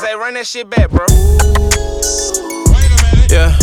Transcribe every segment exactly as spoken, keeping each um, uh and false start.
Zay, run that shit back, bro. Yeah.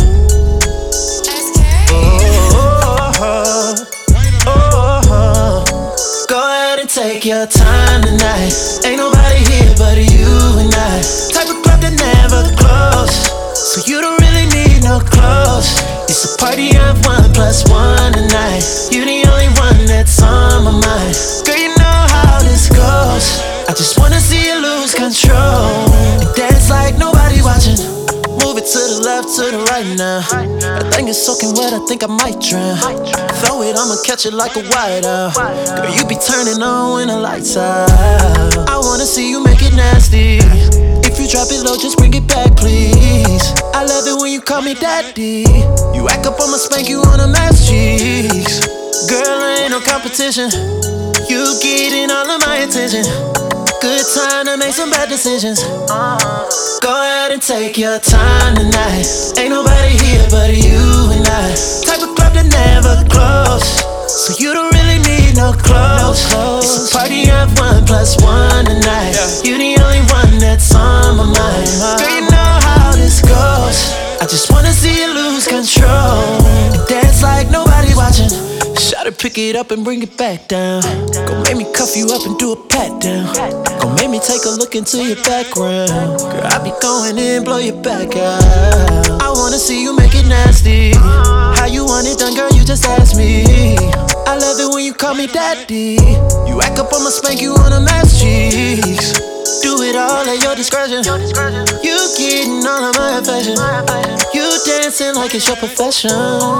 Oh, oh, oh, oh. Go ahead and take your time tonight. Ain't nobody here but you and I. Type of club that never close, so you don't really need no clothes. It's a party of one plus one tonight. You the only one that's on my mind. Girl, you know how this goes. I just wanna see you lose control and dance like nobody watching. Move it to the left, to the right now. That thing is soaking wet, I think I might drown. Throw it, I'ma catch it like a whiteout. Girl, you be turning on when the lights out. I wanna see you make it nasty. If you drop it low, just bring it back, please. I love it when you call me daddy. You act up, I'ma spank you on the mass cheeks. Girl, I ain't no competition. You getting all of my attention. Good time to make some bad decisions. Go ahead and take your time tonight. Ain't nobody here but you and I. Type of club that never close, so you don't really need no clothes. It's a party of one plus one tonight. You the only one that's on my mind. Girl, you know how this goes. I just wanna see you lose control and dance like nobody watching. Shawty, pick it up and bring it back down. Gon' make me cuff you up and do a pat down. Gon' make me take a look into your background. Girl, I be going in, blow your back out. I wanna see you make it nasty. How you want it done, girl, you just ask me. I love it when you call me daddy. You act up, I'ma spank you on the mass cheeks. Do it all at your discretion. You getting all of my affection. You dancing like it's your profession.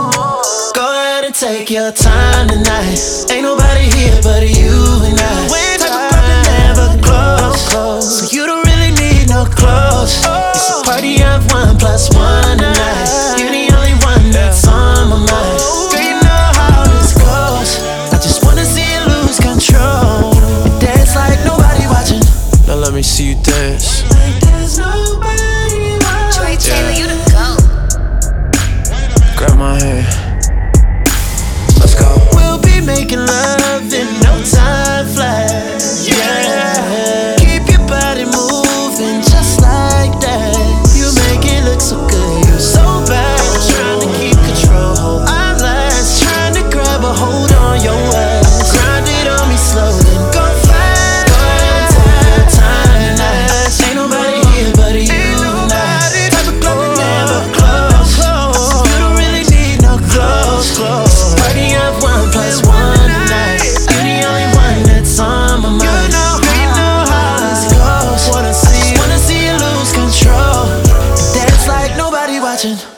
Go ahead and take your time tonight. Ain't nobody here but you and I. Type of club that never close, so you don't really need no clothes. It's a party of one plus one tonight. You the only one that's on my mind. Girl, you know how this goes. I just wanna see you lose control and dance like nobody watching. Now let me see you dance. Like there's nobody watching. Trey Taylor, you the GOAT. Grab my hand. Let's go. We'll be making love in no time flat. Yeah. Keep your body moving just like that. You make it look so good, you're so bad. I'm trying to keep control. I'm last, trying to grab a hold on your ass. Grind it on me slow, then go fast. Go ahead and take your time tonight. Ain't nobody here but you and I. Type of club that never close, so you don't really need no clothes. Party of one plus one tonight. You the only one that's on my mind. Girl, you know how this goes. Wanna see, wanna see you lose control. Dance like nobody watching.